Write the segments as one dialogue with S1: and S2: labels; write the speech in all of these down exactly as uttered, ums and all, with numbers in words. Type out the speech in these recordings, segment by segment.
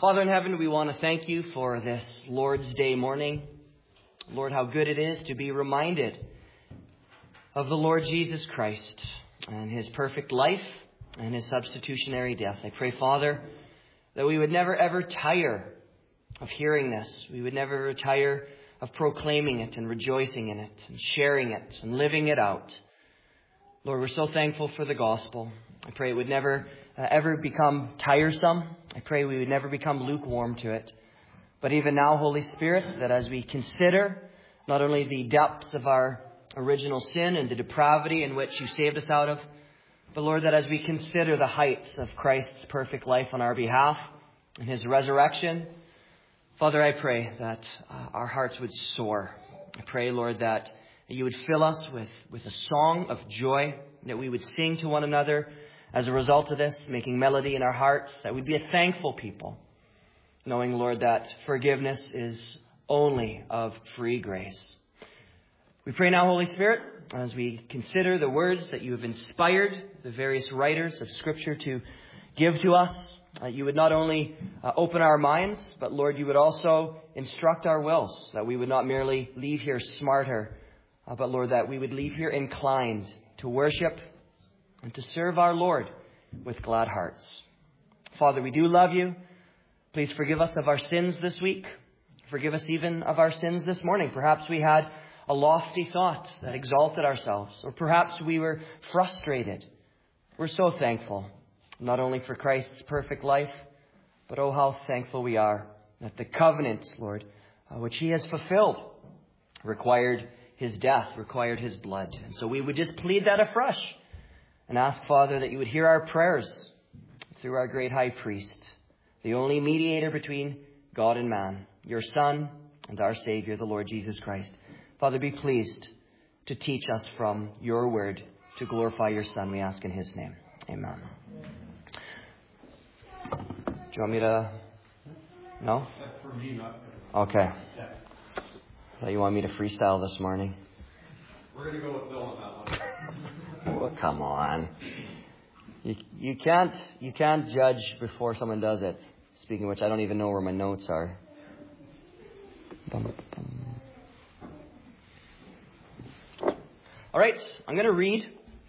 S1: Father in heaven, we want to thank you for this Lord's Day morning. Lord, how good it is to be reminded of the Lord Jesus Christ and his perfect life and his substitutionary death. I pray, Father, that we would never ever tire of hearing this. We would never tire of proclaiming it and rejoicing in it and sharing it and living it out. Lord, we're so thankful for the gospel. I pray it would never uh, ever become tiresome. I pray we would never become lukewarm to it. But even now, Holy Spirit, that as we consider not only the depths of our original sin and the depravity in which you saved us out of, but Lord, that as we consider the heights of Christ's perfect life on our behalf and his resurrection, Father, I pray that uh, our hearts would soar. I pray, Lord, that you would fill us with, with a song of joy, that we would sing to one another as a result of this, making melody in our hearts, that we'd be a thankful people, knowing, Lord, that forgiveness is only of free grace. We pray now, Holy Spirit, as we consider the words that you have inspired the various writers of Scripture to give to us, uh, you would not only uh, open our minds, but Lord, you would also instruct our wills, that we would not merely leave here smarter, uh, but Lord, that we would leave here inclined to worship and to serve our Lord with glad hearts. Father, we do love you. Please forgive us of our sins this week. Forgive us even of our sins this morning. Perhaps we had a lofty thought that exalted ourselves, or perhaps we were frustrated. We're so thankful, not only for Christ's perfect life, but oh, how thankful we are that the covenants, Lord, uh, which he has fulfilled, required his death, required his blood. And so we would just plead that afresh and ask, Father, that you would hear our prayers through our great high priest, the only mediator between God and man, your Son and our Savior, the Lord Jesus Christ. Father, be pleased to teach us from your word to glorify your Son, we ask in his name. Amen. Do you want me to? No?
S2: For me, not
S1: okay. I thought you wanted me to freestyle this morning.
S2: We're going to go with Bill on that one.
S1: Well, come on. You, you can't you can't judge before someone does it. Speaking of which, I don't even know where my notes are. All right, I'm going to read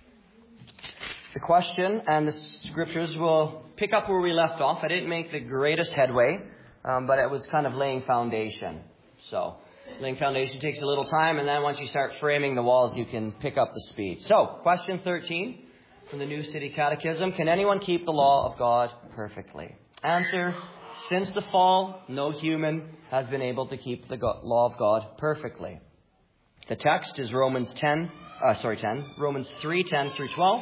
S1: the question, and the scriptures will pick up where we left off. I didn't make the greatest headway, um, but it was kind of laying foundation. So, laying foundation takes a little time, and then once you start framing the walls, you can pick up the speed. So, question thirteen from the New City Catechism. Can anyone keep the law of God perfectly? Answer: since the fall, no human has been able to keep the law of God perfectly. The text is Romans ten, uh, sorry, ten, Romans three, ten through twelve.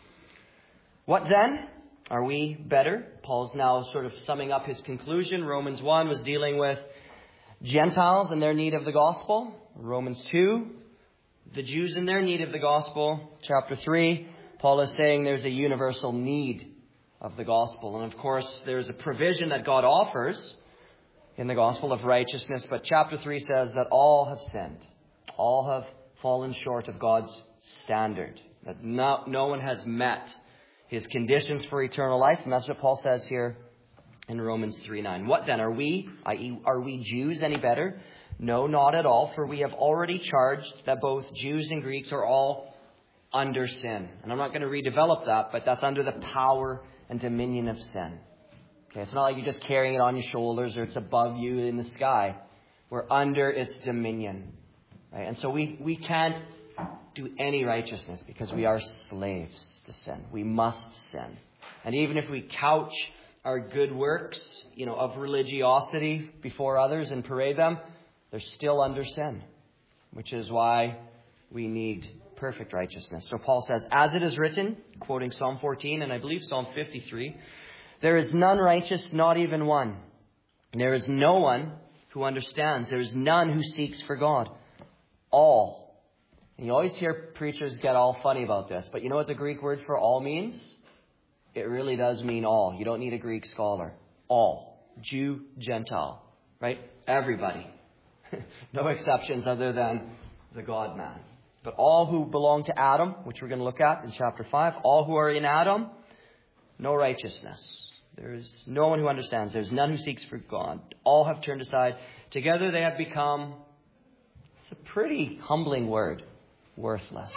S1: What then? Are we better? Paul's now sort of summing up his conclusion. Romans one was dealing with Gentiles and their need of the gospel. Romans two, the Jews and their need of the gospel. Chapter three, Paul is saying there's a universal need of the gospel. And of course, there's a provision that God offers in the gospel of righteousness. But chapter three says that all have sinned. All have fallen short of God's standard. That no, no one has met his conditions for eternal life. And that's what Paul says here in Romans three nine. What then? Are we, that is, are we Jews any better? No, not at all. For we have already charged that both Jews and Greeks are all under sin. And I'm not going to redevelop that, but that's under the power and dominion of sin. Okay, it's not like you're just carrying it on your shoulders or it's above you in the sky. We're under its dominion. Right? And so we, we can't do any righteousness because we are slaves to sin. We must sin. And even if we couch our good works, you know, of religiosity before others and parade them, they're still under sin, which is why we need perfect righteousness. So Paul says, as it is written, quoting Psalm fourteen and I believe Psalm fifty-three, there is none righteous, not even one. There is no one who understands. There is none who seeks for God. All. And you always hear preachers get all funny about this, but you know what the Greek word for all means? It really does mean all. You don't need a Greek scholar. All. Jew, Gentile. Right? Everybody. No exceptions other than the God-man. But all who belong to Adam, which we're going to look at in chapter five, all who are in Adam, no righteousness. There is no one who understands. There is none who seeks for God. All have turned aside. Together they have become, it's a pretty humbling word, worthless.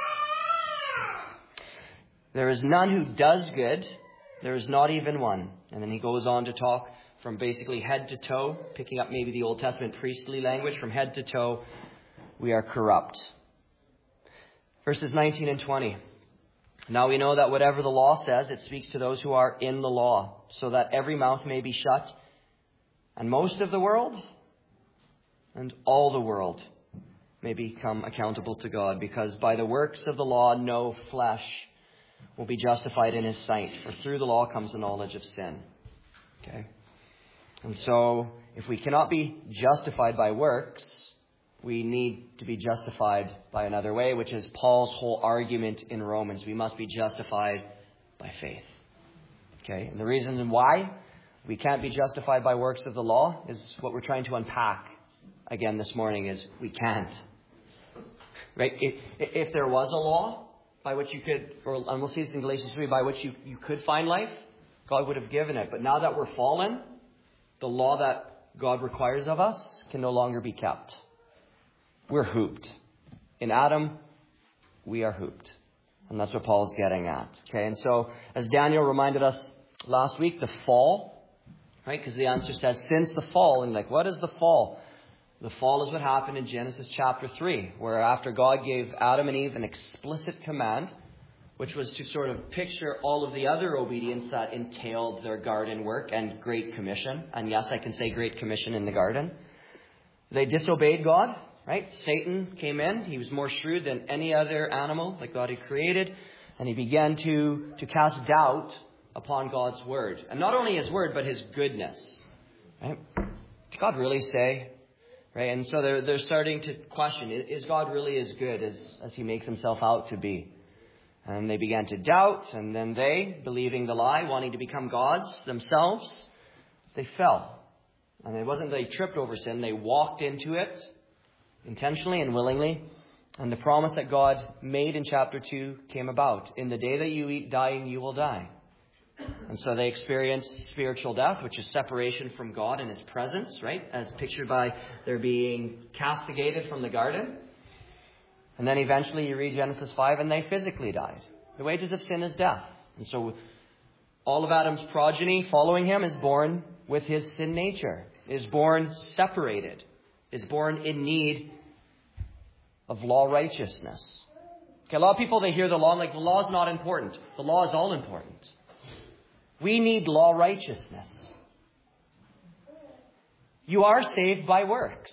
S1: There is none who does good. There is not even one. And then he goes on to talk from basically head to toe, picking up maybe the Old Testament priestly language, from head to toe, we are corrupt. Verses nineteen and twenty. Now we know that whatever the law says, it speaks to those who are in the law, so that every mouth may be shut, and most of the world and all the world may become accountable to God, because by the works of the law no flesh will be justified in his sight, for through the law comes the knowledge of sin. Okay? And so, if we cannot be justified by works, we need to be justified by another way, which is Paul's whole argument in Romans. We must be justified by faith. Okay? And the reasons why we can't be justified by works of the law is what we're trying to unpack again this morning, is we can't. Right? If, if there was a law by which you could, or, and we'll see this in Galatians three, by which you, you could find life, God would have given it. But now that we're fallen, the law that God requires of us can no longer be kept. We're hooped. In Adam, we are hooped. And that's what Paul's getting at. Okay, and so as Daniel reminded us last week, the fall, right? Because the answer says, since the fall. And like, what is the fall? The fall is what happened in Genesis chapter three, where after God gave Adam and Eve an explicit command, which was to sort of picture all of the other obedience that entailed their garden work and Great Commission. And yes, I can say Great Commission in the garden. They disobeyed God. Right? Satan came in. He was more shrewd than any other animal that God had created. And he began to, to cast doubt upon God's word. And not only his word, but his goodness. Right? Did God really say? Right? And so they're, they're starting to question, is God really as good as, as he makes himself out to be? And they began to doubt. And then they, believing the lie, wanting to become gods themselves, they fell. And it wasn't they tripped over sin. They walked into it. Intentionally and willingly. And the promise that God made in chapter two came about. In the day that you eat, dying, you will die. And so they experienced spiritual death, which is separation from God and his presence, right? As pictured by their being castigated from the garden. And then eventually you read Genesis five, and they physically died. The wages of sin is death. And so all of Adam's progeny following him is born with his sin nature, is born separated, is born in need of law righteousness. Okay, a lot of people, they hear the law and like, the law is not important. The law is all important. We need law righteousness. You are saved by works,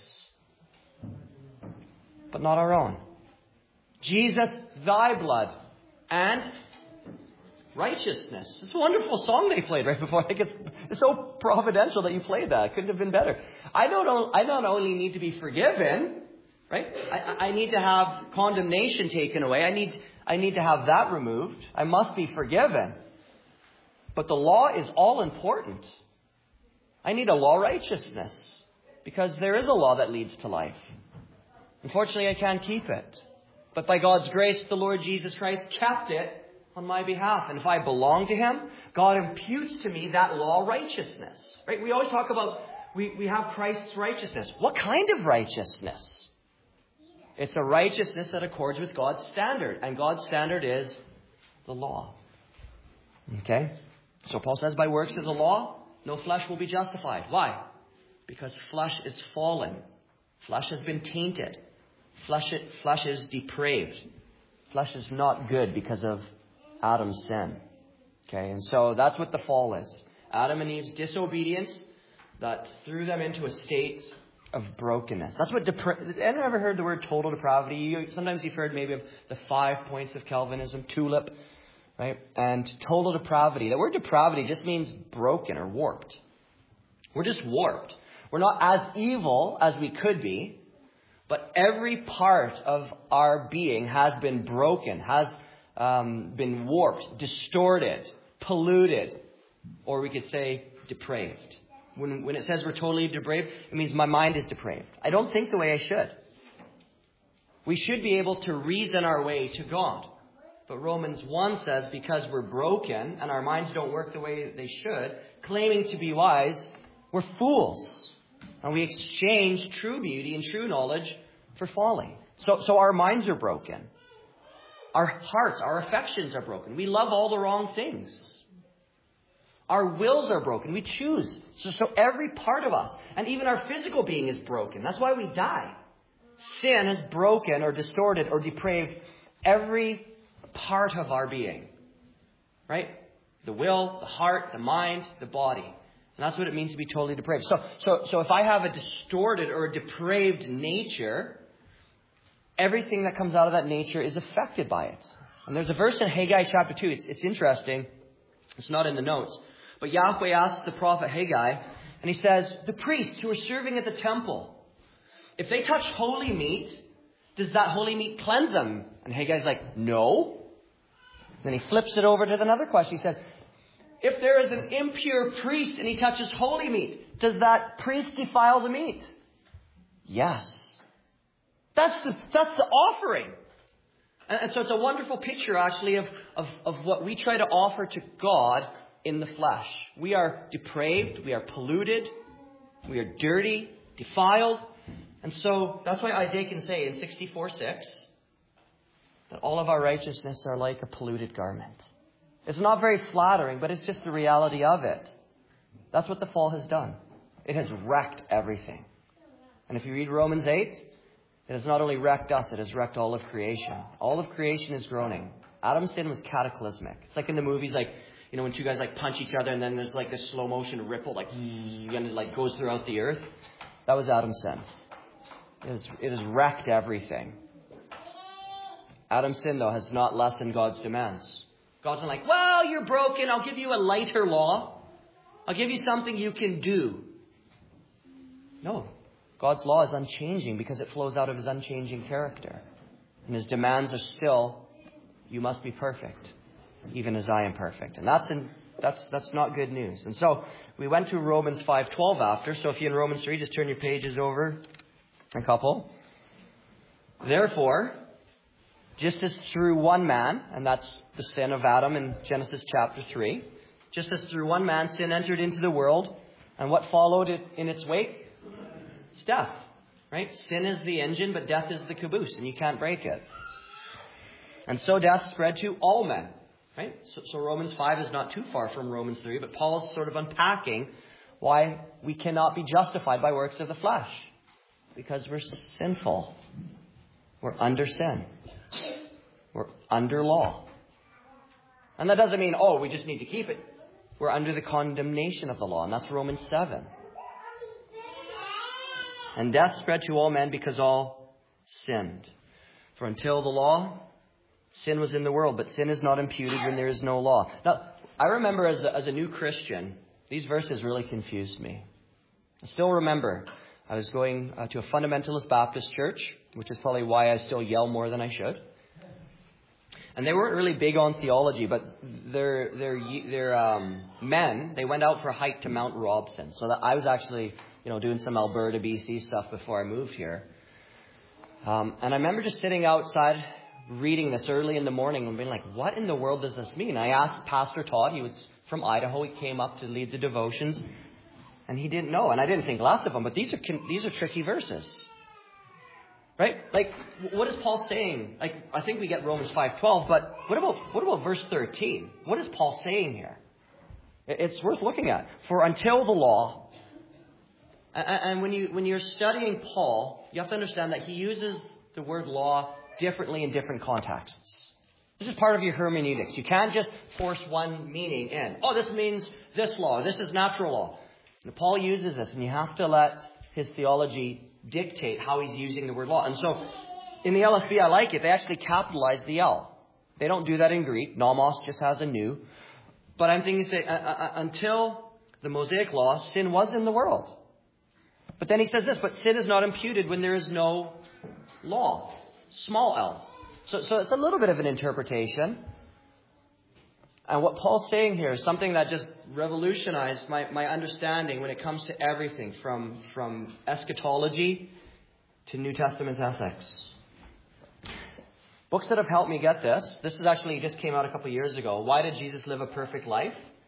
S1: but not our own. Jesus, thy blood and righteousness. It's a wonderful song they played right before. I think it's, it's so providential that you played that. It couldn't have been better. I don't. I not only need to be forgiven, right? I, I need to have condemnation taken away. I need. I need to have that removed. I must be forgiven. But the law is all important. I need a law righteousness because there is a law that leads to life. Unfortunately, I can't keep it. But by God's grace, the Lord Jesus Christ kept it on my behalf. And if I belong to him, God imputes to me that law righteousness. Right? We always talk about we, we have Christ's righteousness. What kind of righteousness? It's a righteousness that accords with God's standard. And God's standard is the law. Okay? So Paul says, by works of the law, no flesh will be justified. Why? Because flesh is fallen. Flesh has been tainted. Flesh, flesh is depraved. Flesh is not good because of Adam's sin. Okay, and so that's what the fall is. Adam and Eve's disobedience that threw them into a state of brokenness. That's what depra- anyone ever heard the word total depravity? You, sometimes you've heard maybe of the five points of Calvinism, TULIP, right? And total depravity. The word depravity just means broken or warped. We're just warped. We're not as evil as we could be, but every part of our being has been broken, has um, been warped, distorted, polluted, or we could say depraved. When, when it says we're totally depraved, it means my mind is depraved. I don't think the way I should. We should be able to reason our way to God. But Romans one says because we're broken and our minds don't work the way they should, claiming to be wise, we're fools. And we exchange true beauty and true knowledge for folly. So, so our minds are broken. Our hearts, our affections are broken. We love all the wrong things. Our wills are broken. We choose. So, so every part of us, and even our physical being, is broken. That's why we die. Sin has broken or distorted or depraved every part of our being. Right? The will, the heart, the mind, the body. And that's what it means to be totally depraved. So, so, so if I have a distorted or a depraved nature, everything that comes out of that nature is affected by it. And there's a verse in Haggai chapter two. It's, it's interesting. It's not in the notes. But Yahweh asks the prophet Haggai, and he says, the priests who are serving at the temple, if they touch holy meat, does that holy meat cleanse them? And Haggai's like, no. Then he flips it over to another question. He says, if there is an impure priest and he touches holy meat, does that priest defile the meat? Yes. That's the, that's the offering. And, and so it's a wonderful picture, actually, of, of, of what we try to offer to God in the flesh. We are depraved. We are polluted. We are dirty, defiled. And so that's why Isaiah can say in sixty-four six that all of our righteousness are like a polluted garment. It's not very flattering, but it's just the reality of it. That's what the fall has done. It has wrecked everything. And if you read Romans eight, it has not only wrecked us, it has wrecked all of creation. All of creation is groaning. Adam's sin was cataclysmic. It's like in the movies, like, you know, when two guys like punch each other and then there's like this slow motion ripple, like, and it like goes throughout the earth. That was Adam's sin. It has, it has wrecked everything. Adam's sin, though, has not lessened God's demands. God's not like, well, you're broken. I'll give you a lighter law. I'll give you something you can do. No. God's law is unchanging because it flows out of his unchanging character. And his demands are still, you must be perfect, even as I am perfect. And that's in, that's that's not good news. And so we went to Romans five twelve after. So if you're in Romans three, just turn your pages over a couple. Therefore, just as through one man, and that's the sin of Adam in Genesis chapter three, just as through one man sin entered into the world, and what followed it in its wake? It's death, right? Sin is the engine, but death is the caboose, and you can't break it. And so death spread to all men, right? So, so Romans five is not too far from Romans three, but Paul's sort of unpacking why we cannot be justified by works of the flesh. Because we're sinful. We're under sin. We're under law. And that doesn't mean, oh, we just need to keep it. We're under the condemnation of the law, and that's Romans seven. And death spread to all men because all sinned. For until the law, sin was in the world, but sin is not imputed when there is no law. Now, I remember as a, as a new Christian, these verses really confused me. I still remember I was going uh, to a fundamentalist Baptist church, which is probably why I still yell more than I should. And they weren't really big on theology, but their their their um, men, they went out for a hike to Mount Robson. So that I was actually, you know, doing some Alberta, B C stuff before I moved here. Um, and I remember just sitting outside reading this early in the morning and being like, what in the world does this mean? I asked Pastor Todd, he was from Idaho, he came up to lead the devotions, and he didn't know. And I didn't think less of him, but these are these are tricky verses. Right? Like, what is Paul saying? Like, I think we get Romans five twelve, but what about what about verse thirteen? What is Paul saying here? It's worth looking at. For until the law, and when you when you're studying Paul, you have to understand that he uses the word law differently in different contexts. This is part of your hermeneutics. You can't just force one meaning in. Oh, this means this law. This is natural law. And Paul uses this, and you have to let his theology dictate how he's using the word law. And so in the L S B, I like it. They actually capitalize the L. They don't do that in Greek. Nomos just has a nu. But I'm thinking, say, uh, uh, until the Mosaic law, sin was in the world. But then he says this, but sin is not imputed when there is no law. Small l. So, so it's a little bit of an interpretation. And what Paul's saying here is something that just revolutionized my, my understanding when it comes to everything from, from eschatology to New Testament ethics. Books that have helped me get this. This is actually just came out a couple of years ago. Why did Jesus live a perfect life?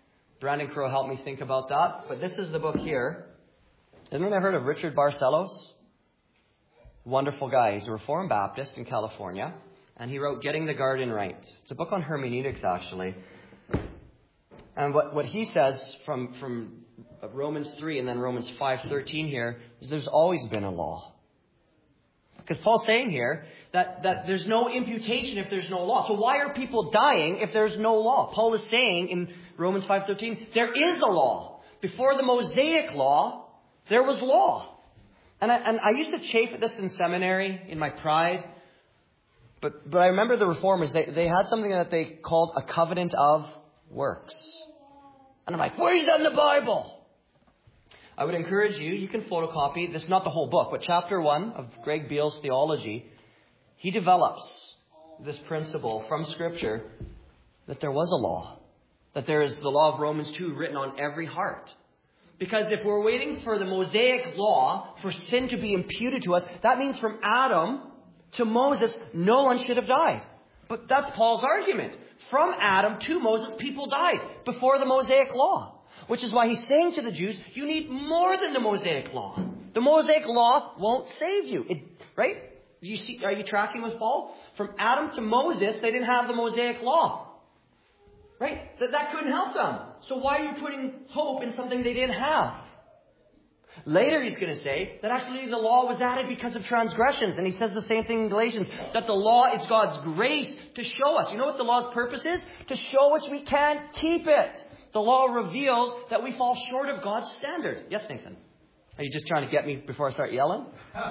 S1: Brandon Crow helped me think about that. But this is the book here. Has anyone ever heard of Richard Barcelos? Wonderful guy. He's a Reformed Baptist in California. And he wrote Getting the Garden Right. It's a book on hermeneutics, actually. And what, what he says from, from Romans three and then Romans five thirteen here is there's always been a law. Because Paul's saying here that, that there's no imputation if there's no law. So why are people dying if there's no law? Paul is saying in Romans five thirteen, there is a law. Before the Mosaic law, there was law. And I, and I used to chafe at this in seminary in my pride. But, but I remember the Reformers, they, they had something that they called a covenant of works. And I'm like, where is that in the Bible? I would encourage you, you can photocopy, this is not the whole book, but chapter one of Greg Beale's theology, he develops this principle from Scripture that there was a law. That there is the law of Romans two written on every heart. Because if we're waiting for the Mosaic law for sin to be imputed to us, that means from Adam to Moses, no one should have died. But that's Paul's argument. From Adam to Moses, people died before the Mosaic law. Which is why he's saying to the Jews, you need more than the Mosaic law. The Mosaic law won't save you. It, right? You see, are you tracking with Paul? From Adam to Moses, they didn't have the Mosaic law. Right? That, that couldn't help them. So why are you putting hope in something they didn't have? Later he's going to say that actually the law was added because of transgressions. And he says the same thing in Galatians. That the law is God's grace to show us. You know what the law's purpose is? To show us we can't keep it. The law reveals that we fall short of God's standard. Yes, Nathan? Are you just trying to get me before I start yelling?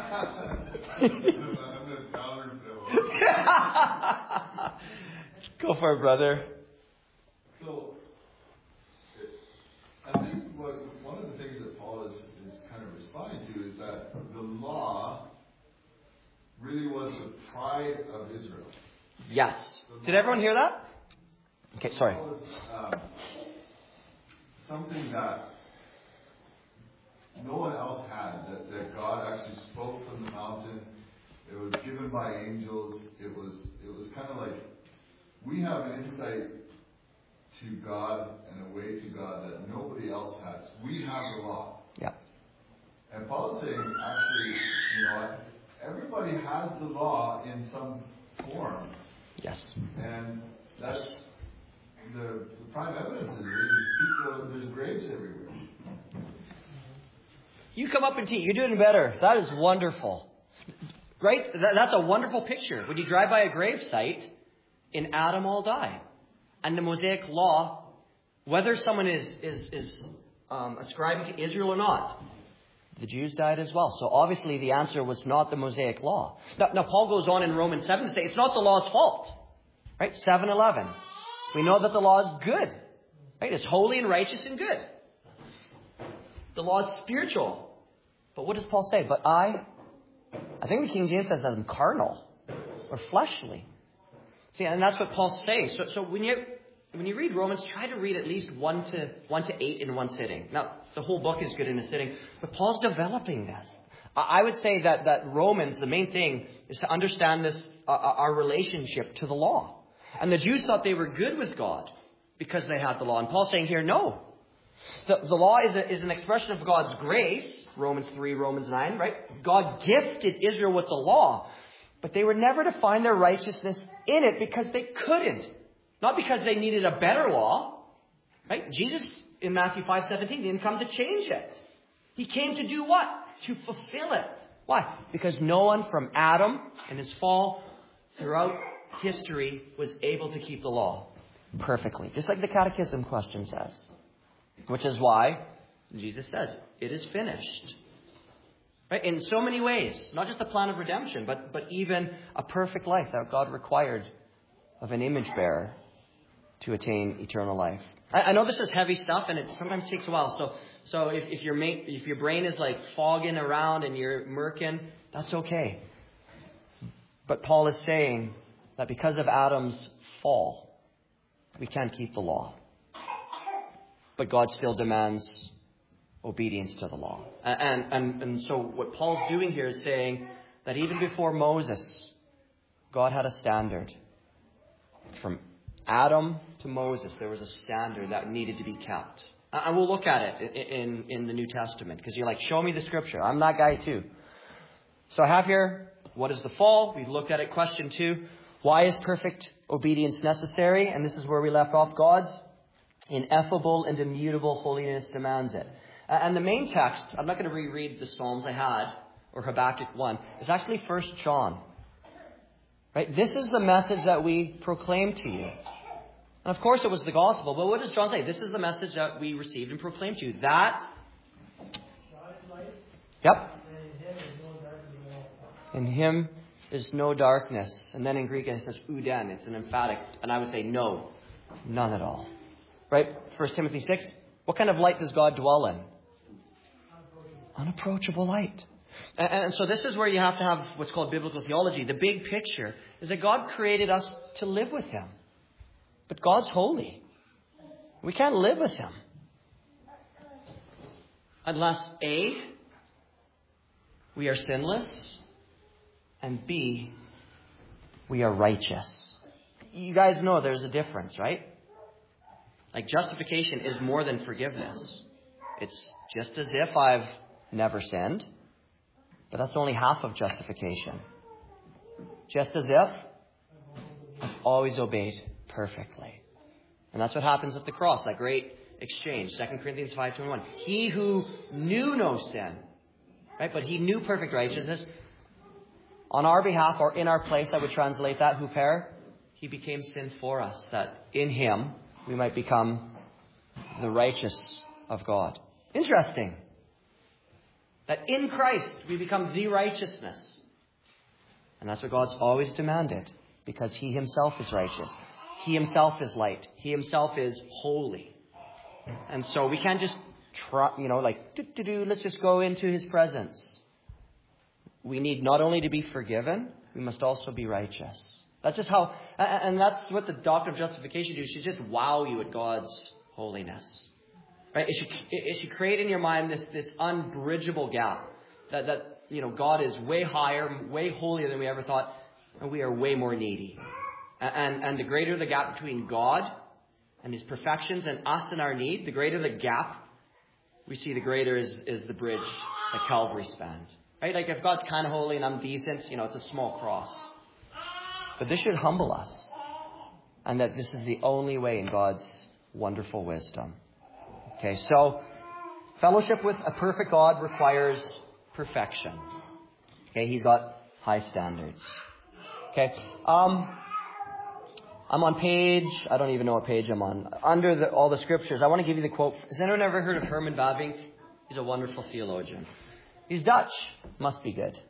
S1: Go for it, brother.
S3: So, I think what, one of the things that Paul is, is kind of responding to is that the law really was the pride of Israel.
S1: Yes. Did everyone hear that? Okay, sorry.
S3: It was um, something that no one else had, that, that God actually spoke from the mountain. It was given by angels. It was it was kind of like we have an insight to God and a way to God that nobody else has. We have the law.
S1: Yeah.
S3: And Paul is saying, actually, you know what? Everybody has the law in some form.
S1: Yes.
S3: And that's the, the prime evidence is there's people, there's graves everywhere.
S1: You come up and teach. You're doing better. That is wonderful. Right? That, that's a wonderful picture. When you drive by a grave site, in Adam all die. And the Mosaic law, whether someone is, is, is um, ascribing to Israel or not, the Jews died as well. So obviously the answer was not the Mosaic law. Now, now Paul goes on in Romans seven to say it's not the law's fault. Right? seven eleven. We know that the law is good. Right? It's holy and righteous and good. The law is spiritual. But what does Paul say? But I, I think the King James says I'm carnal or fleshly. See, and that's what Paul's saying. So, so when you when you read Romans, try to read at least one to one to eight in one sitting. Now, the whole book is good in a sitting, but Paul's developing this. I would say that that Romans, the main thing is to understand this uh, our relationship to the law. And the Jews thought they were good with God because they had the law. And Paul's saying here, no. The, the law is, a, is an expression of God's grace. Romans three, Romans nine, right? God gifted Israel with the law. But they were never to find their righteousness in it because they couldn't. Not because they needed a better law. Right? Jesus in Matthew five seventeen didn't come to change it. He came to do what? To fulfill it. Why? Because no one from Adam and his fall throughout history was able to keep the law perfectly. Just like the Catechism question says. Which is why Jesus says, it is finished. Right? In so many ways. Not just the plan of redemption, but, but even a perfect life that God required of an image bearer to attain eternal life. I, I know this is heavy stuff and it sometimes takes a while. So so if, if your ma- if your brain is like fogging around and you're murking, that's okay. But Paul is saying that because of Adam's fall, we can't keep the law. But God still demands obedience to the law. And, and, and so what Paul's doing here is saying that even before Moses, God had a standard. From Adam to Moses, there was a standard that needed to be kept. And we'll look at it in, in the New Testament, because you're like, show me the scripture. I'm that guy too. So I have here, what is the fall? We've looked at it. Question two, why is perfect obedience necessary? And this is where we left off. God's ineffable and immutable holiness demands it. And the main text, I'm not going to reread the Psalms I had, or Habakkuk one. It's actually First John. Right? This is the message that we proclaim to you. And of course it was the gospel, but what does John say? This is the message that we received and proclaimed to you. That... Yep. In him is no darkness. And then in Greek it says uden. It's an emphatic. And I would say no. None at all. Right? First Timothy six. What kind of light does God dwell in? Unapproachable light. And, and so this is where you have to have what's called biblical theology. The big picture is that God created us to live with him. But God's holy. We can't live with him. Unless A, we are sinless, and B, we are righteous. You guys know there's a difference, right? Like justification is more than forgiveness. It's just as if I've never sinned, but that's only half of justification. Just as if I've always obeyed perfectly. And that's what happens at the cross, that great exchange. Second Corinthians five twenty-one. He who knew no sin, right? But he knew perfect righteousness. On our behalf, or in our place, I would translate that, huper, he became sin for us, that in him we might become the righteous of God. Interesting. That in Christ we become the righteousness. And that's what God's always demanded, because he himself is righteous. He himself is light. He himself is holy. And so we can't just try, you know, like, do, do, do, let's just go into his presence. We need not only to be forgiven, we must also be righteous. That's just how, and that's what the doctrine of justification do. It should just wow you at God's holiness. Right? It should, it should create in your mind this, this unbridgeable gap. That, that, you know, God is way higher, way holier than we ever thought, and we are way more needy. And, and the greater the gap between God and his perfections and us and our need, the greater the gap, we see the greater is, is the bridge that Calvary spanned. Right? Like if God's kind of holy and I'm decent, you know, it's a small cross. But this should humble us. And that this is the only way in God's wonderful wisdom. Okay, so fellowship with a perfect God requires perfection. Okay, he's got high standards. Okay, um... I'm on page, I don't even know what page I'm on. Under the, all the scriptures, I want to give you the quote. Has anyone ever heard of Herman Bavinck? He's a wonderful theologian. He's Dutch. Must be good.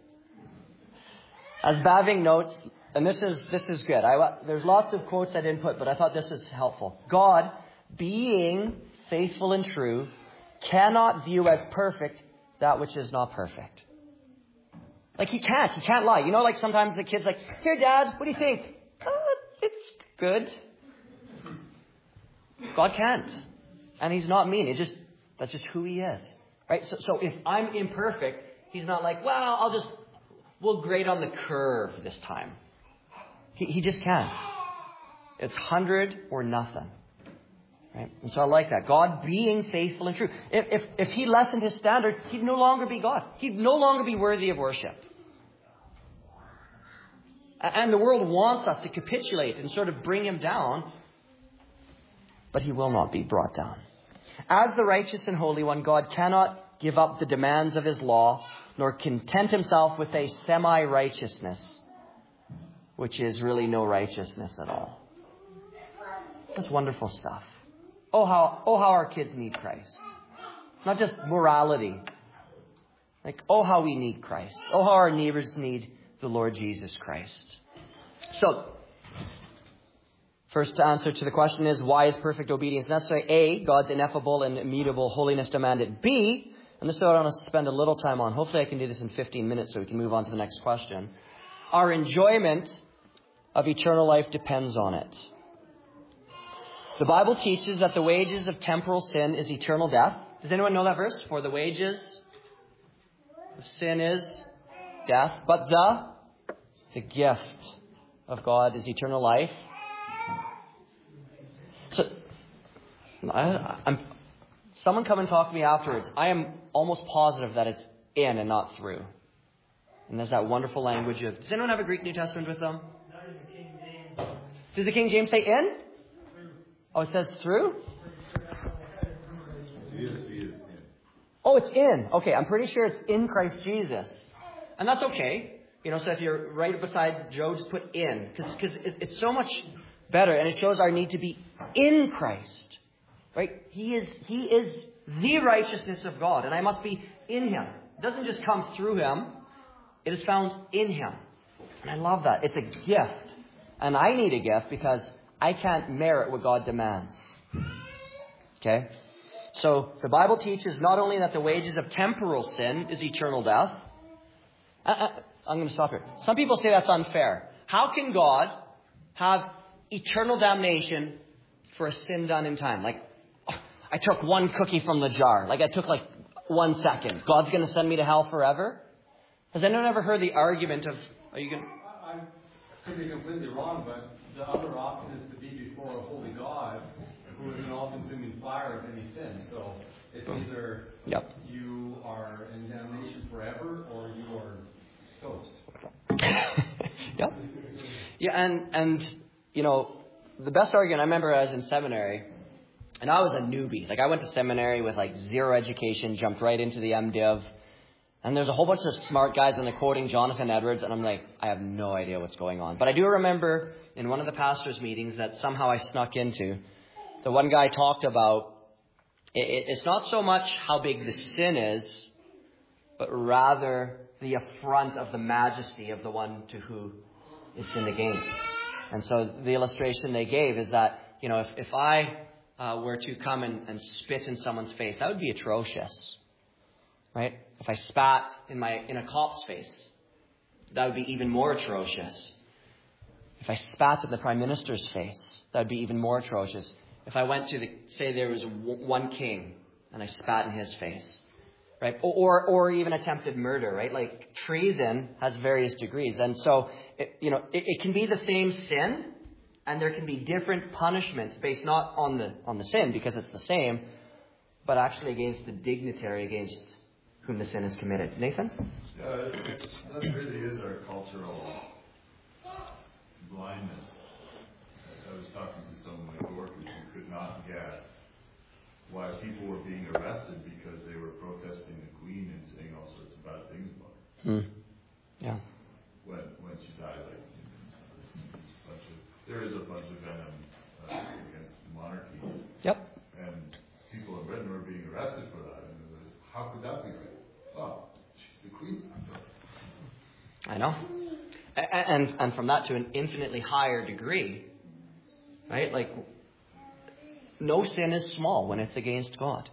S1: As Bavinck notes, and this is this is good. I, there's lots of quotes I didn't put, but I thought this is helpful. God, being faithful and true, cannot view as perfect that which is not perfect. Like he can't. He can't lie. You know, like sometimes the kid's like, here, Dad, what do you think? Uh, it's good. God can't. And he's not mean. It just, that's just who he is. Right? So, so if I'm imperfect, he's not like, well, I'll just, we'll grade on the curve this time. He, he just can't. It's hundred or nothing. Right? And so I like that. God being faithful and true. If, if, if he lessened his standard, he'd no longer be God. He'd no longer be worthy of worship. And the world wants us to capitulate and sort of bring him down. But he will not be brought down. As the righteous and holy one, God cannot give up the demands of his law, nor content himself with a semi-righteousness, which is really no righteousness at all. That's wonderful stuff. Oh, how, oh, how our kids need Christ. Not just morality. Like, oh, how we need Christ. Oh, how our neighbors need the Lord Jesus Christ. So, first answer to the question is, why is perfect obedience necessary? A, God's ineffable and immutable holiness demanded. B, and this is what I want to spend a little time on. Hopefully I can do this in fifteen minutes so we can move on to the next question. Our enjoyment of eternal life depends on it. The Bible teaches that the wages of temporal sin is eternal death. Does anyone know that verse? For the wages of sin is death, but the, the gift of God is eternal life. I, I'm, someone come and talk to me afterwards. I am almost positive that it's in and not through. And there's that wonderful language of... Does anyone have a Greek New Testament with them?
S4: Not in the King James.
S1: Does the King James say in? Oh, it says through?
S3: He is, he is in.
S1: Oh, it's in. Okay, I'm pretty sure it's in Christ Jesus. And that's okay. You know, so if you're right beside Joe, just put in. Because it, it's so much better. And it shows our need to be in Christ. Right? He is, he is the righteousness of God. And I must be in Him. It doesn't just come through Him. It is found in Him. And I love that. It's a gift. And I need a gift because I can't merit what God demands. Okay? So the Bible teaches not only that the wages of temporal sin is eternal death. I, I, I'm going to stop here. Some people say that's unfair. How can God have eternal damnation for a sin done in time? Like, oh, I took one cookie from the jar. Like I took like one second. God's going to send me to hell forever? Has anyone ever heard the argument of, are you going to...
S2: I could be completely wrong, but the other option is to be before a holy God who is an all-consuming fire of any sin. So it's either
S1: Yep.
S2: you are in damnation forever or you are toast.
S1: Yep. Yeah, and, and, you know, the best argument, I remember I was in seminary, and I was a newbie. Like, I went to seminary with, like, zero education, jumped right into the MDiv, and there's a whole bunch of smart guys, and they're quoting Jonathan Edwards, and I'm like, I have no idea what's going on. But I do remember in one of the pastors' meetings that somehow I snuck into, the one guy talked about, it, it's not so much how big the sin is, but rather the affront of the majesty of the one to who is sinned against. And so the illustration they gave is that, you know, if, if I uh, were to come and, and spit in someone's face, that would be atrocious, right? If I spat in my in a cop's face, that would be even more atrocious. If I spat in the Prime Minister's face, that would be even more atrocious. If I went to the, say there was one king and I spat in his face, right? Or, or even attempted murder, right? Like treason has various degrees. And so, it, you know, it, it can be the same sin and there can be different punishments based not on the, on the sin because it's the same, but actually against the dignitary against whom the sin is committed. Nathan?
S3: Yeah, that really is our cultural blindness. I was talking to some of my coworkers who could not get why people were being arrested because they were protesting the Queen and saying all sorts of bad things about her.
S1: Hmm. Yeah.
S3: When when she died, like you know, there's a bunch of, there is a bunch of venom uh, against the monarchy.
S1: Yep.
S3: And people in Britain were being arrested for that, and it was, how could that be right? Oh, she's the Queen.
S1: I know. And and from that to an infinitely higher degree, right? Like, no sin is small when it's against God.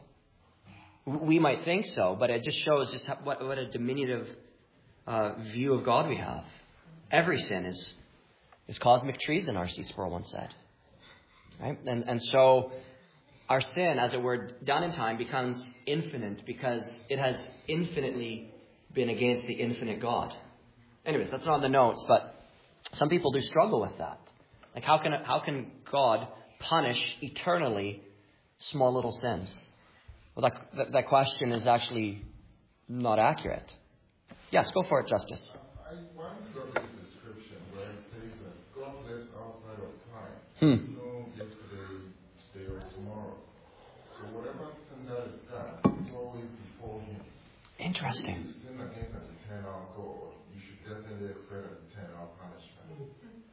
S1: We might think so, but it just shows just how, what, what a diminutive uh, view of God we have. Every sin is is cosmic treason, R C Sproul once said. Right? And and so our sin, as it were, done in time, becomes infinite because it has infinitely been against the infinite God. Anyways, that's not on the notes, but some people do struggle with that. Like, how can how can God punish eternally small little sins? Well, that, that, that question is actually not accurate. Yes, go for it, Justice.
S5: I want to look at the description where it says that God lives outside of time.
S1: Hmm.
S5: No yesterday, today, or tomorrow. So whatever sin that is done, it's always before Him.
S1: Interesting.
S5: If you sin against an eternal God, you should definitely expect an eternal punishment.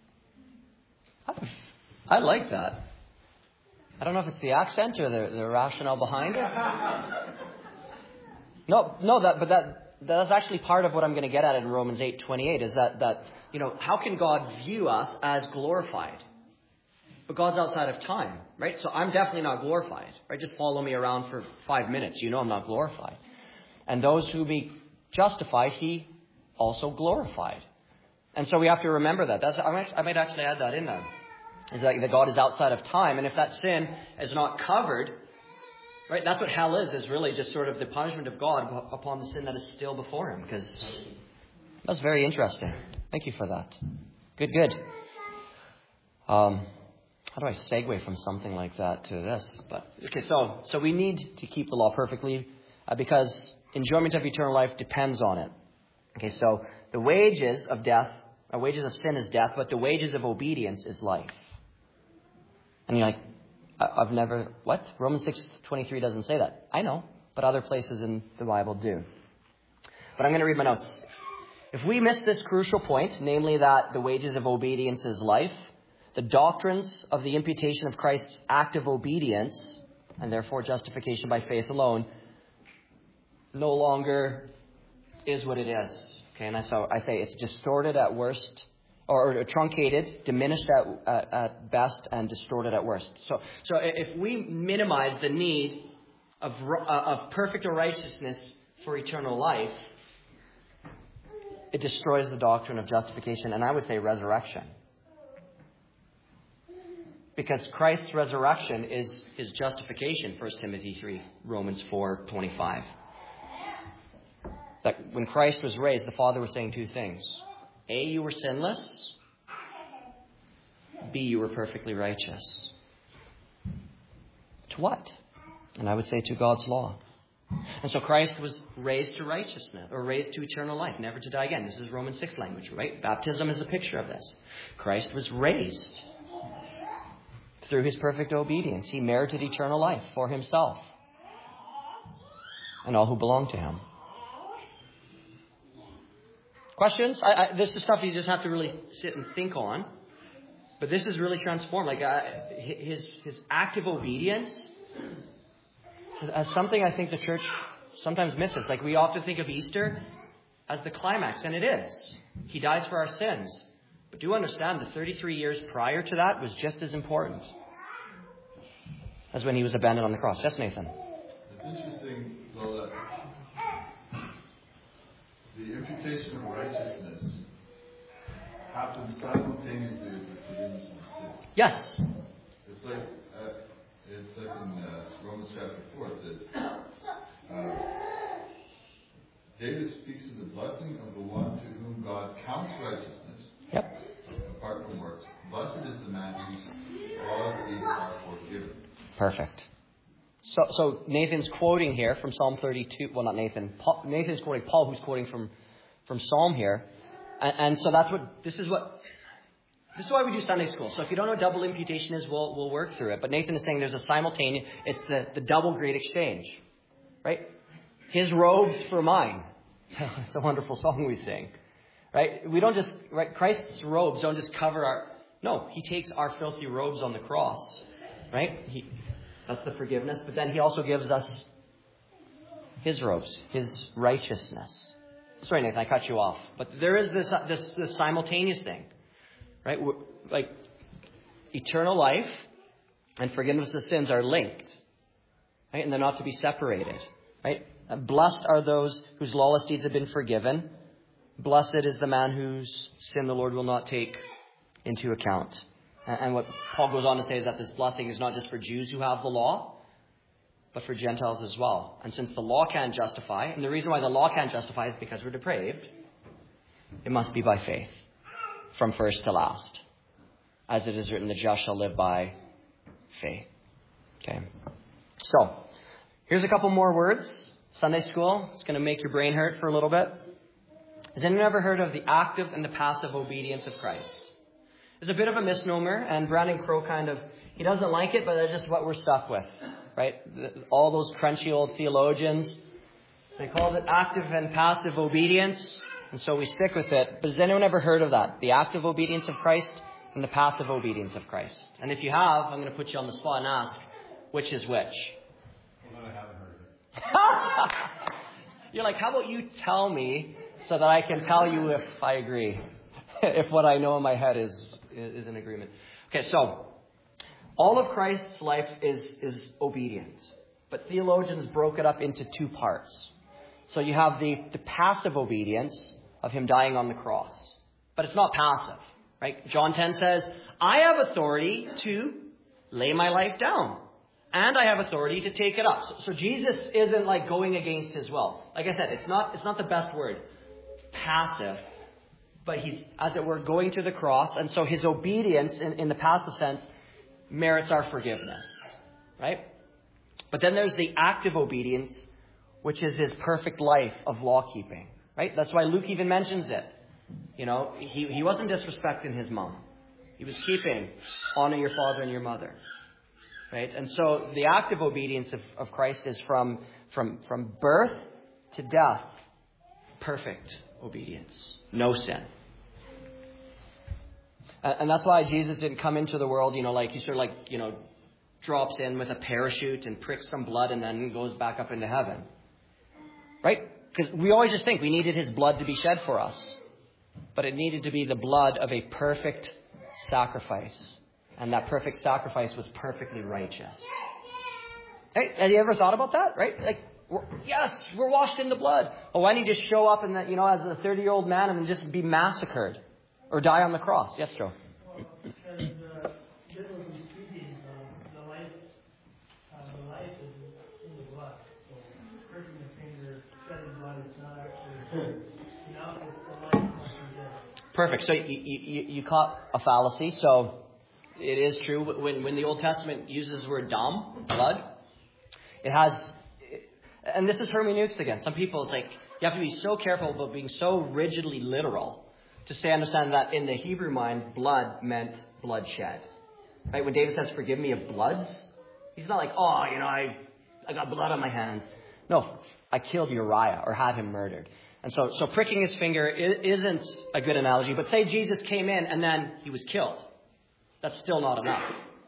S1: I like that. I don't know if it's the accent or the, the rationale behind it. No, no, that, but that that's actually part of what I'm going to get at in Romans eight twenty-eight is that, that, you know, how can God view us as glorified? But God's outside of time, right? So I'm definitely not glorified, right? Just follow me around for five minutes. You know I'm not glorified. And those who be justified, He also glorified. And so we have to remember that. That's, I might, I might actually add that in there. Is that, that God is outside of time. And if that sin is not covered, right, that's what hell is, is really just sort of the punishment of God upon the sin that is still before Him. Because that's very interesting. Thank you for that. Good, good. Um, how do I segue from something like that to this? But okay, so so we need to keep the law perfectly uh, because enjoyment of eternal life depends on it. Okay, so the wages of death, or wages of sin is death, but the wages of obedience is life. And you're like, I've never, what? Romans six twenty-three doesn't say that. I know, but other places in the Bible do. But I'm going to read my notes. If we miss this crucial point, namely that the wages of obedience is life, the doctrines of the imputation of Christ's active obedience, and therefore justification by faith alone, no longer is what it is. Okay, and so I say it's distorted at worst, or truncated, diminished at, at, at best, and distorted at worst. So, so if we minimize the need of, uh, of perfect righteousness for eternal life, it destroys the doctrine of justification, and I would say resurrection. Because Christ's resurrection is his justification, First Timothy three, Romans four twenty-five. That when Christ was raised, the Father was saying two things. A, you were sinless. B, you were perfectly righteous. To what? And I would say to God's law. And so Christ was raised to righteousness, or raised to eternal life, never to die again. This is Romans six language, right? Baptism is a picture of this. Christ was raised through his perfect obedience. He merited eternal life for himself and all who belong to him. Questions? I, I, this is stuff you just have to really sit and think on. But this is really transformed. Like uh, his his active obedience as something I think the church sometimes misses. Like we often think of Easter as the climax, and it is. He dies for our sins. But do understand the thirty-three years prior to that was just as important as when he was abandoned on the cross. Yes, Nathan?
S3: It's interesting, though, that the imputation of righteousness happens simultaneously with the forgiveness of sin.
S1: Yes.
S3: It's like, uh, it's like in uh, Romans chapter four, it says, uh, David speaks of the blessing of the one to whom God counts righteousness,
S1: yep,
S3: apart from works. Blessed is the man whose laws deeds are forgiven.
S1: Perfect. So, so Nathan's quoting here from Psalm thirty-two. Well, not Nathan. Paul, Nathan's quoting Paul, who's quoting from, from Psalm here. And, and so that's what, this is what, this is why we do Sunday school. So if you don't know what double imputation is, we'll, we'll work through it. But Nathan is saying there's a simultaneous, it's the, the double great exchange. Right? His robes for mine. It's a wonderful song we sing. Right? We don't just, right? Christ's robes don't just cover our, no, he takes our filthy robes on the cross. Right? He, that's the forgiveness. But then he also gives us his robes, his righteousness. Sorry, Nathan, I cut you off. But there is this, this, this simultaneous thing. Right? We're, like, eternal life and forgiveness of sins are linked. Right? And they're not to be separated. Right? Blessed are those whose lawless deeds have been forgiven. Blessed is the man whose sin the Lord will not take into account. And what Paul goes on to say is that this blessing is not just for Jews who have the law, but for Gentiles as well. And since the law can't justify, and the reason why the law can't justify is because we're depraved, it must be by faith, from first to last. As it is written, the just shall live by faith. Okay. So, here's a couple more words. Sunday school. It's going to make your brain hurt for a little bit. Has anyone ever heard of the active and the passive obedience of Christ? It's a bit of a misnomer, and Brandon Crow kind of, he doesn't like it, but that's just what we're stuck with, right? All those crunchy old theologians, they call it active and passive obedience, and so we stick with it. But has anyone ever heard of that? The active obedience of Christ and the passive obedience of Christ? And if you have, I'm going to put you on the spot and ask, which is which?
S2: Well, I haven't heard of it.
S1: You're like, how about you tell me so that I can tell you if I agree, if what I know in my head is is in agreement. Okay, so all of Christ's life is is obedience, but theologians broke it up into two parts. So you have the, the passive obedience of him dying on the cross, but it's not passive, right? John ten says, I have authority to lay my life down, and I have authority to take it up. So, so Jesus isn't like going against his will. Like I said, it's not it's not the best word, passive. But he's, as it were, going to the cross. And so his obedience in, in the passive sense merits our forgiveness, right? But then there's the active obedience, which is his perfect life of law-keeping, right? That's why Luke even mentions it. You know, he, he wasn't disrespecting his mom. He was keeping honor your father and your mother, right? And so the active obedience of, of Christ is from, from, from birth to death, perfect obedience, no sin. And that's why Jesus didn't come into the world, you know, like he sort of like, you know, drops in with a parachute and pricks some blood and then goes back up into heaven. Right? Because we always just think we needed his blood to be shed for us. But it needed to be the blood of a perfect sacrifice. And that perfect sacrifice was perfectly righteous. Hey, have you ever thought about that? Right? Like, we're, yes, we're washed in the blood. Well, why don't you just show up and that, you know, as a thirty-year-old man and just be massacred? Or die on the cross. Yes, Joe.
S4: Well, because uh, biblically speaking, uh, the life, uh, the life is in the blood. So pricking the finger, shedding blood is not actually enough. It's the life must be there.
S1: Perfect. So you, you, you caught a fallacy. So it is true when when the Old Testament uses the word dam, blood, it has, and this is hermeneutics again. Some people, it's like you have to be so careful about being so rigidly literal. To say, understand that in the Hebrew mind, blood meant bloodshed. Right? When David says, forgive me of bloods, he's not like, oh, you know, I, I got blood on my hands. No, I killed Uriah or had him murdered. And so, so pricking his finger isn't a good analogy. But say Jesus came in and then he was killed. That's still not enough.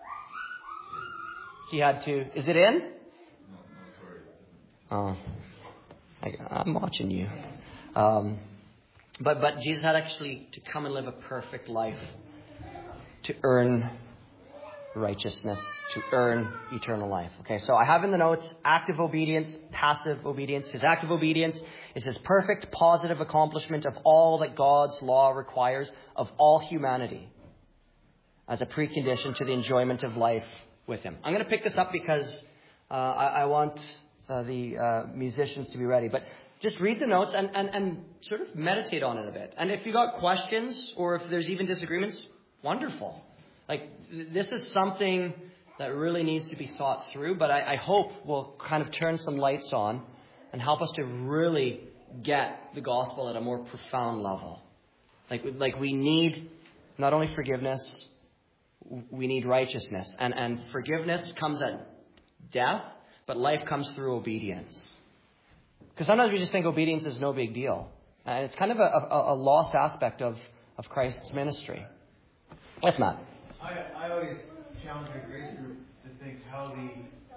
S1: He had to, is it in?
S3: No, no, sorry.
S1: Oh, I, I'm watching you. Um, But but Jesus had actually to come and live a perfect life to earn righteousness, to earn eternal life. Okay, so I have in the notes active obedience, passive obedience. His active obedience is his perfect positive accomplishment of all that God's law requires of all humanity as a precondition to the enjoyment of life with him. I'm going to pick this up because uh, I, I want uh, the uh, musicians to be ready. But just read the notes and, and, and sort of meditate on it a bit. And if you got questions or if there's even disagreements, wonderful. Like, th- this is something that really needs to be thought through, but I, I hope will kind of turn some lights on and help us to really get the gospel at a more profound level. Like, like we need not only forgiveness, we need righteousness. And, and forgiveness comes at death, but life comes through obedience. Because sometimes we just think obedience is no big deal. And it's kind of a, a, a lost aspect of, of Christ's ministry. Yes, Matt?
S2: I, I always challenge the grace group to think how the,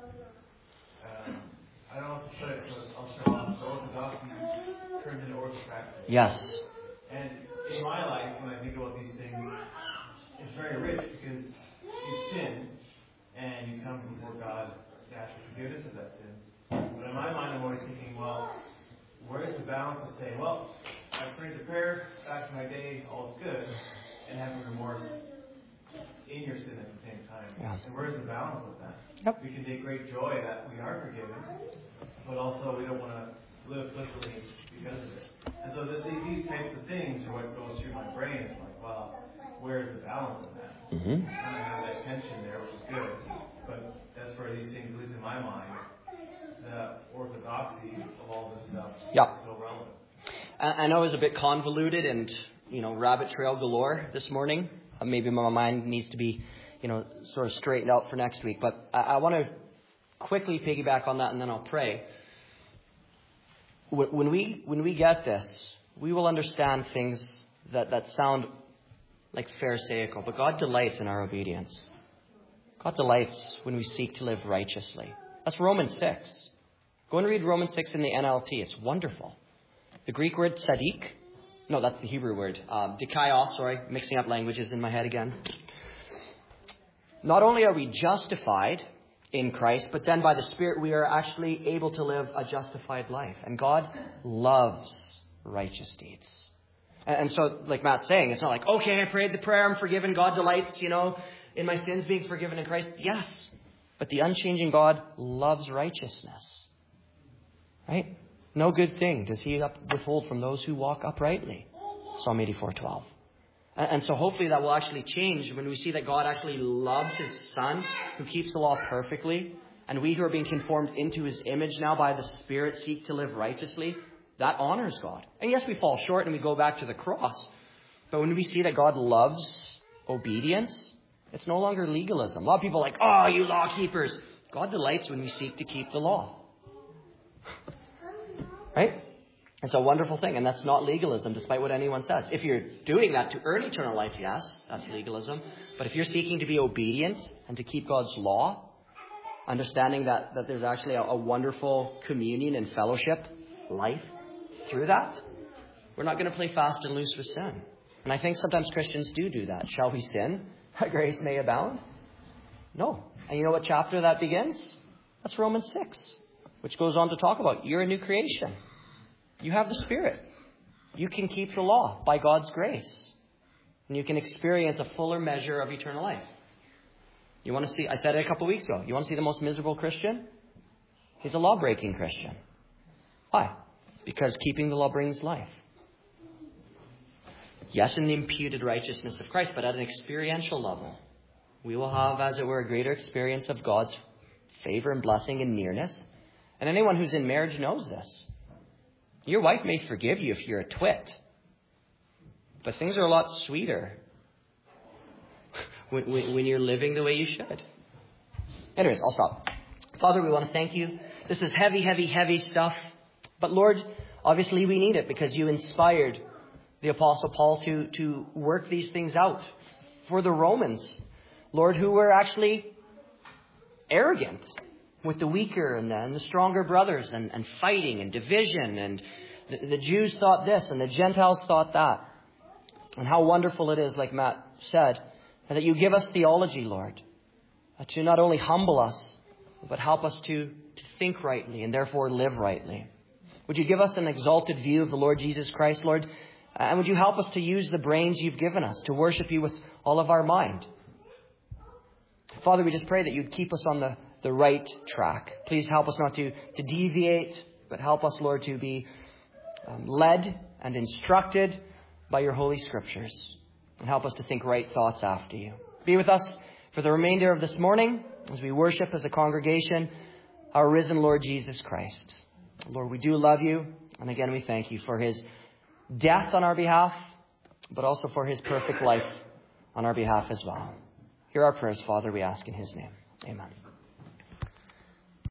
S2: uh, I don't know how to put it, but I'll show off, the orthodoxy turned into orthopraxy.
S1: Yes.
S2: And in my life, when I think about these things, it's very rich because you sin and you come before God to ask for forgiveness of that sin. But in my mind, I'm always thinking, well, where's the balance of saying, well, I prayed the prayer, back to my day, all's good, and having remorse in your sin at the same time.
S1: Yeah.
S2: And where's the balance of that?
S1: Yep.
S2: We can take great joy that we are forgiven, but also we don't want to live flippantly because of it. And so the, these types of things are what goes through my brain. It's like, well, where's the balance of that?
S1: Mm-hmm.
S2: Kind of have that tension there, which is good. But that's where these things, at least in my mind, the orthodoxy of all this stuff
S1: yeah.
S2: is so relevant.
S1: I, I know it was a bit convoluted and, you know, rabbit trail galore this morning. Uh, maybe my mind needs to be, you know, sort of straightened out for next week. But I, I want to quickly piggyback on that and then I'll pray. When, when we when we get this, we will understand things that, that sound like pharisaical. But God delights in our obedience. God delights when we seek to live righteously. That's Romans six. Go and read Romans six in the N L T. It's wonderful. The Greek word tzaddik. No, that's the Hebrew word. Uh, dikaios, sorry. Mixing up languages in my head again. Not only are we justified in Christ, but then by the Spirit we are actually able to live a justified life. And God loves righteous deeds. And, and so, like Matt's saying, it's not like, okay, I prayed the prayer, I'm forgiven, God delights, you know, in my sins being forgiven in Christ. Yes. But the unchanging God loves righteousness. Right? No good thing does he withhold from those who walk uprightly. Psalm eighty-four twelve. And, and so hopefully that will actually change when we see that God actually loves his Son, who keeps the law perfectly. And we who are being conformed into his image now by the Spirit seek to live righteously. That honors God. And yes, we fall short and we go back to the cross. But when we see that God loves obedience, it's no longer legalism. A lot of people are like, oh, you law keepers. God delights when we seek to keep the law. Right? It's a wonderful thing. And that's not legalism, despite what anyone says. If you're doing that to earn eternal life, yes, that's legalism. But if you're seeking to be obedient and to keep God's law, understanding that, that there's actually a, a wonderful communion and fellowship life through that, we're not going to play fast and loose with sin. And I think sometimes Christians do do that. Shall we sin that grace may abound? No. And you know what chapter that begins? That's Romans six, which goes on to talk about you're a new creation. You have the Spirit. You can keep the law by God's grace. And you can experience a fuller measure of eternal life. You want to see, I said it a couple of weeks ago, you want to see the most miserable Christian? He's a law-breaking Christian. Why? Because keeping the law brings life. Yes, in the imputed righteousness of Christ, but at an experiential level. We will have, as it were, a greater experience of God's favor and blessing and nearness. And anyone who's in marriage knows this. Your wife may forgive you if you're a twit. But things are a lot sweeter when, when, when you're living the way you should. Anyways, I'll stop. Father, we want to thank you. This is heavy, heavy, heavy stuff. But Lord, obviously we need it because you inspired the Apostle Paul to, to work these things out for the Romans, Lord, who were actually arrogant with the weaker and the, and the stronger brothers and, and fighting and division. And the, the Jews thought this and the Gentiles thought that. And how wonderful it is, like Matt said, that you give us theology, Lord, to not only humble us, but help us to, to think rightly and therefore live rightly. Would you give us an exalted view of the Lord Jesus Christ, Lord? And would you help us to use the brains you've given us to worship you with all of our mind? Father, we just pray that you'd keep us on the, the right track. Please help us not to, to deviate, but help us, Lord, to be um, led and instructed by your holy scriptures. And help us to think right thoughts after you. Be with us for the remainder of this morning as we worship as a congregation our risen Lord Jesus Christ. Lord, we do love you. And again, we thank you for his death on our behalf, but also for his perfect life on our behalf as well. Hear our prayers, Father, we ask in his name. Amen.